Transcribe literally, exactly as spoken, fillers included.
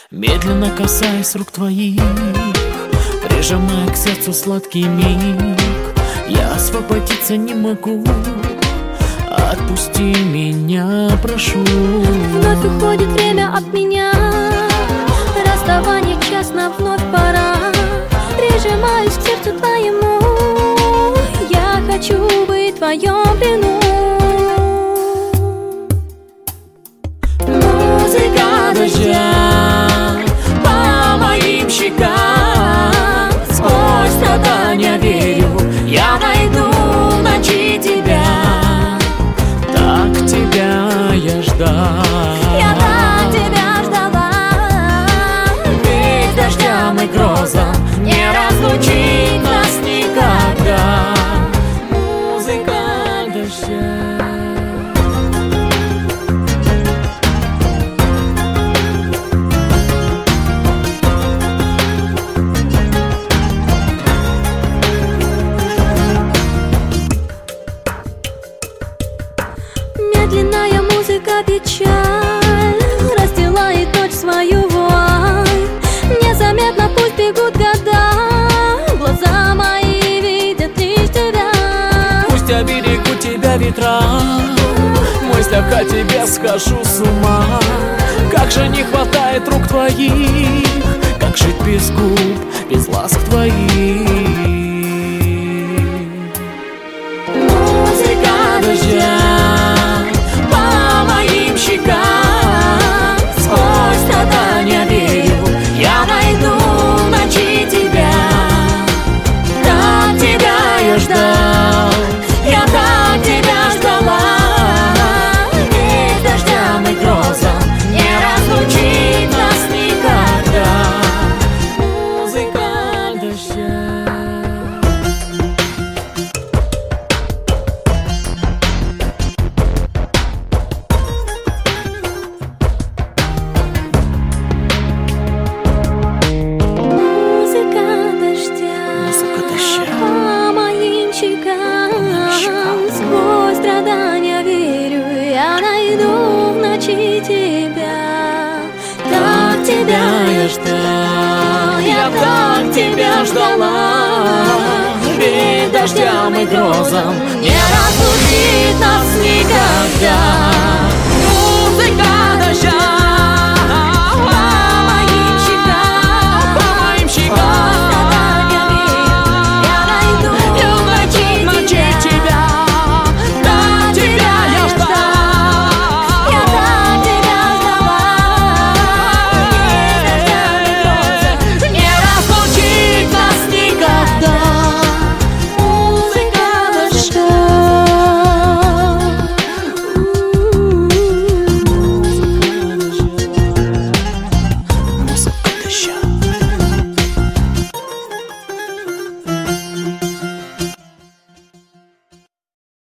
Медленно касаясь рук твоих, прижимая к сердцу сладкий миг, я освободиться не могу. Отпусти меня, прошу. Вновь уходит время от меня, расставание честно, вновь пора. Прижимаюсь к сердцу твоему, я хочу быть в твоем плену. Музыка дождя по моим щекам, сквозь страдания верю, я найду в ночи тебя. Так тебя я ждал, Я так тебя ждала, ведь дождям и грозам не разлучить нас никогда. Музыка дождя. медленная музыка, печаль расстилает ночь свою вуаль. Незаметно пусть бегут года, глаза мои видят лишь тебя. Пусть оберегут тебя ветра, в мыслях о тебе схожу с ума. Как же не хватает рук твоих, как жить без губ, без ласк твоих. Музыка дождя по моим щекам, сквозь страдания верю, я найду в ночи тебя. Так тебя я ждал, я так тебя ждала, ведь дождям и грозам не разлучить нас никогда. Музыка дождя. По моим щекам, сквозь страдания верю, я найду в ночи тебя. Так тебя я ждал, Я так тебя ждала, ведь дождям и грозам не разлучить нас никогда. Музыка дождя.